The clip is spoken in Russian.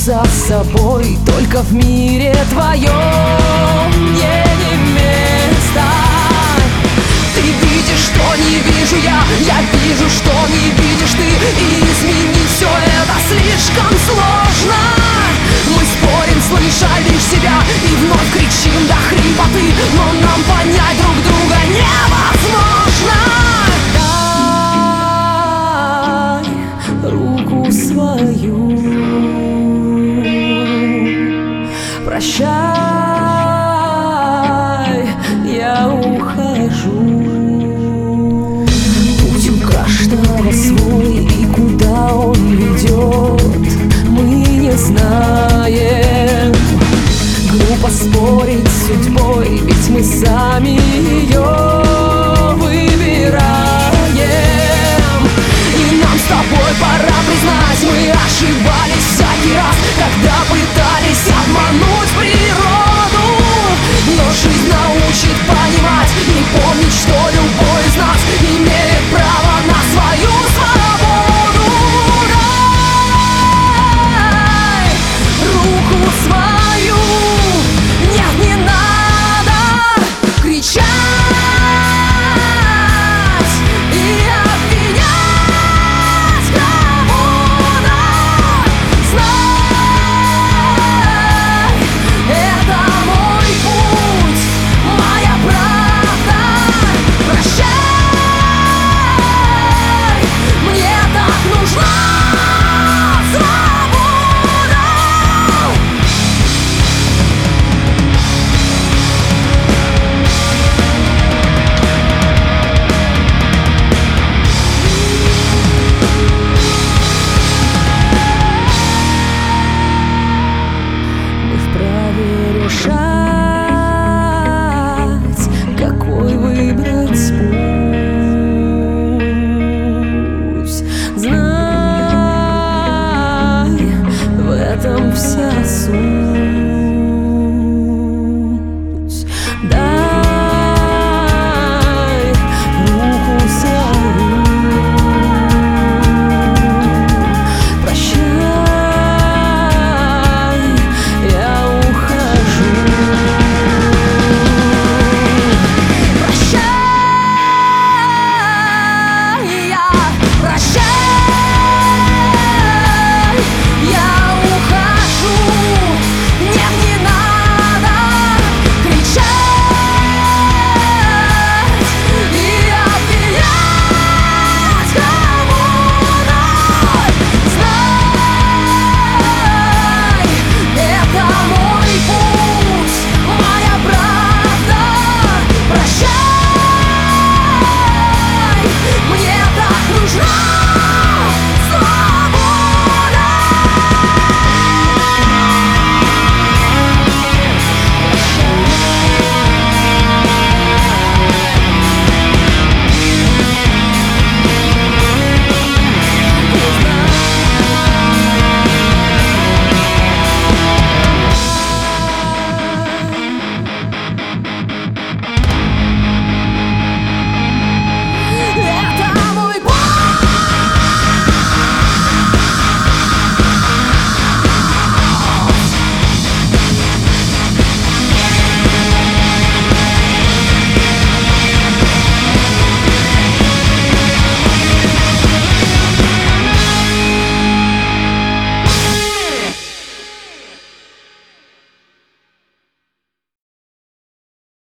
остаться с собой. Только в мире твоем мне не место. Ты видишь, что не вижу я вижу, что не видишь ты. И изменить все это слишком сложно. Мы спорим, слыша лишь себя, и вновь кричим до хрипоты, но нам понять друг друга невозможно. Дай руку свою, прощай, я ухожу. Путь у каждого свой, и куда он ведет, мы не знаем. Глупо спорить с судьбой, ведь мы сами ее выбираем. И нам с тобой пора признать, мы ошибались всякий раз, когда пытались обмануть природу. Но жизнь научит понимать и помнить, что любой из нас имеет право на свою свободу. Дай руку свою, нет, не надо кричать и обвинять кого-то. Знай, это мой путь, моя правда. Прощай, мне так нужна свобода. Мы вправе решать, какой выбрать путь. Знай, в этом вся суть.